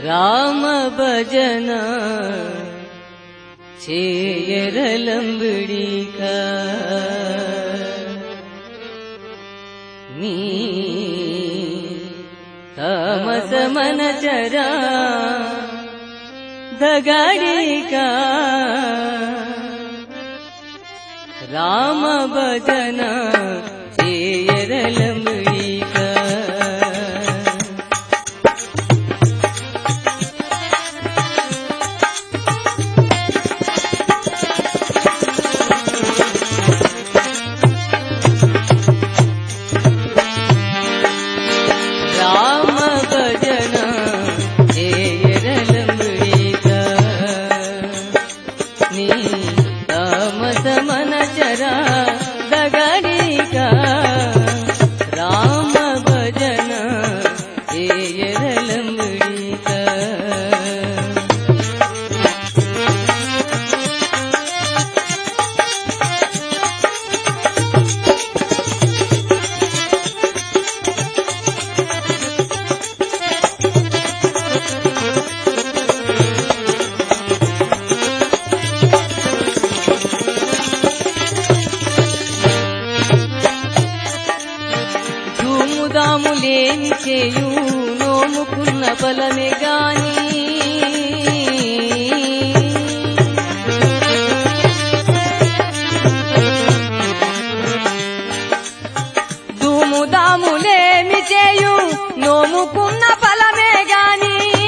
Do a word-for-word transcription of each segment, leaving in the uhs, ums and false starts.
రామ భజన చేయరలంబిడిక నీ తామస మనచరా దగడిక రామ భజన చేయరలంబిడిక రామ భజన చేయరలంబిడిక నీ తామస మనచరా దగడిక రామ భజన చేయరలంబిడిక ధూముదాములేమి చేయు నోముకున్న బలమే గాని ధూముదాములేమి చేయు నోముకున్న బలమే గాని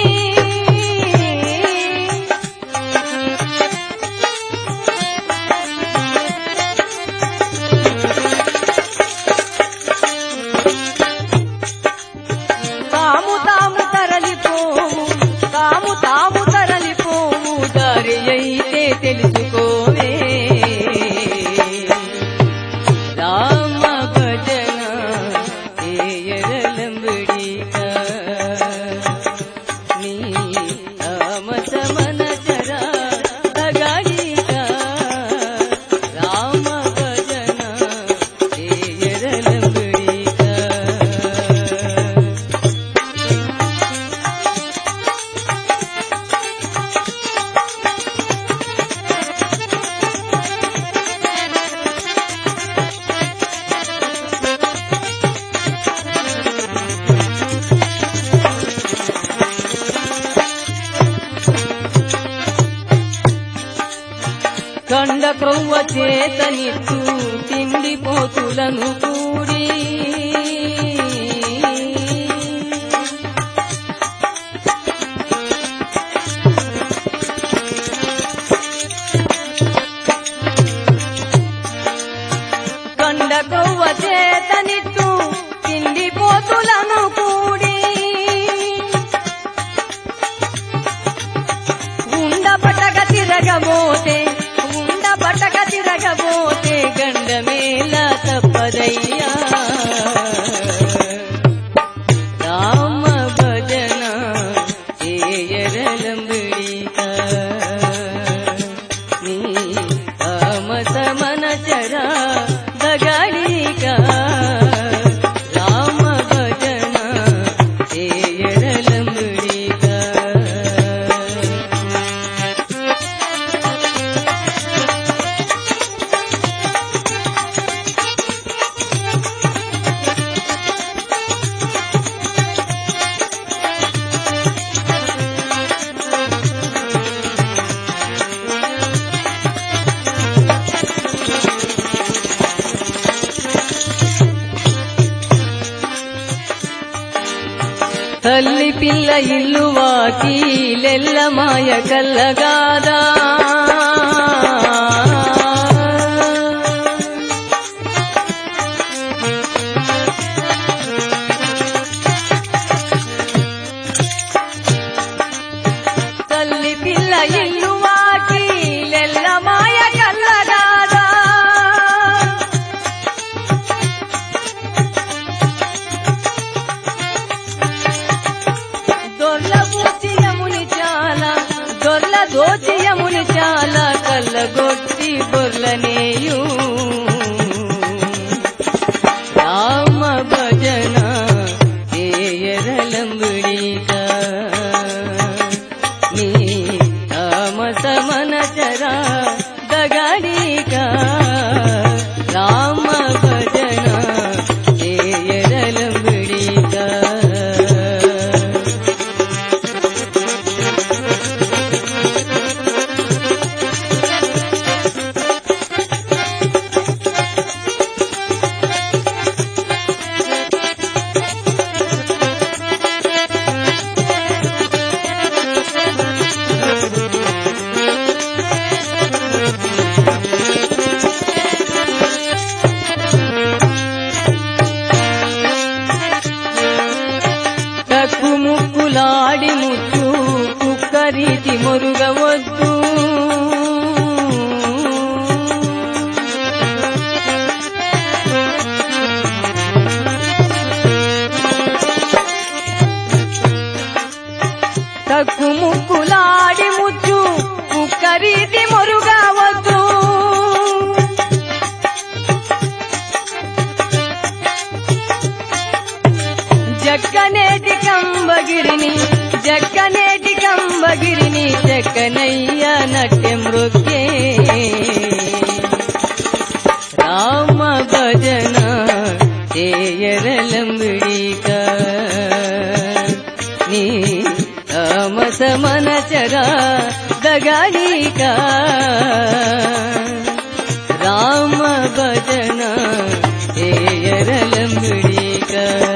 తాము తాము తరలిపోవు తాము తాము తరలిపోవు దారి అయితే తెలుసుకోవే రామ భజన చేయరలంబిడిక నీ తామస మనచరా దగడిక రామ భజన చేయరలంబిడిక కండ క్రొవ్వ చేతనిత్తు తిండి పోతులను కూడి కండ క్రొవ్వ చేతనిత్తు తిండి పోతులను కూడి ఉండబట్టక తిరగబోతే ఉండబట్టక తిరగబోతే గండమేలా తప్పదయ్యా రామ భజన చేయరలంబిడిక నీ తామస మనచరా దగడిక రామ భజన చేయరలంబిడిక తల్లి పిల్ల ఇల్లు వాకిలెల్ల మాయ కల్లగాదా తల్లి పిల్ల ఇల్లు వాకిలెల్ల మాయ కల్లగాదా దొర్ల పూచియముని చాలా దొర్ల దోచియముని చాలా కల్లగొట్టి బొర్లనేయు రామ భజన చేయరలంబిడిక సమనచరా దగడిక రామ భజన చేయరలంబిడిక ముక్కులాడి ముచ్చు కుక్కరీతి మొరుగవద్దు తక్కు ముక్కులాడి ముచ్చు కుక్కరీతి మొరుగవద్దు జక్కనేటి కంబగిరిని జక్కనేటి కంబగిరిని జక్కనయ్య నట్య మృగ్గే రామ భజన చేయరలంబిడిక నీ రామ సమనచరా దగడిక రామ భజన చేయరలంబిడిక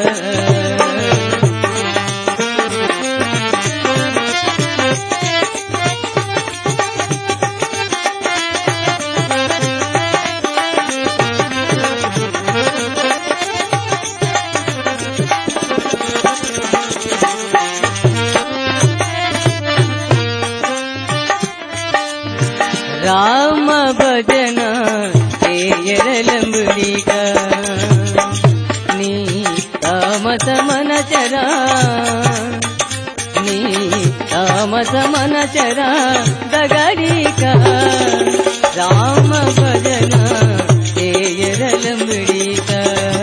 రామ భజన చేయరలంబిడిక నీ రామ సమనచరా నీ రామ సమనచరా దగడిక రామ భజన చేయరలంబిడిక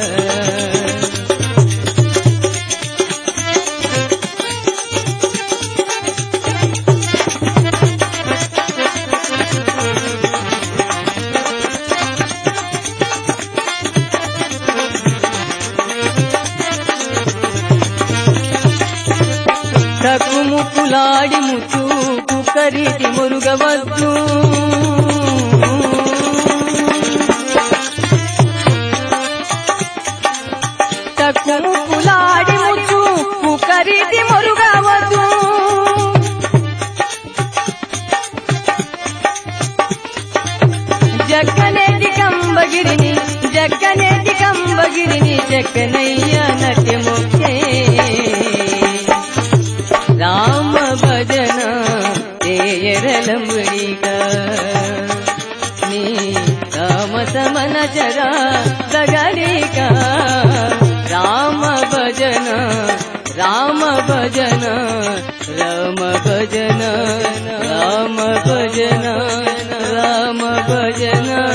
తక్కు ముక్కులాడి ముచ్చు కుక్కరీతి మురుగవద్దు తక్కు ముక్కులాడి ముచ్చు కుక్కరీతి మురుగవద్దు జక్కనేటి కంబగిరిని జక్కనేటి కంబగిరిని జక్కనయ్య నట్యముఖే రామ భజన చేయరలంబిడిక నీ రామ సమనచరా దగడిక రామ భజన రామ భజన రామ భజన రామ భజన రామ భజన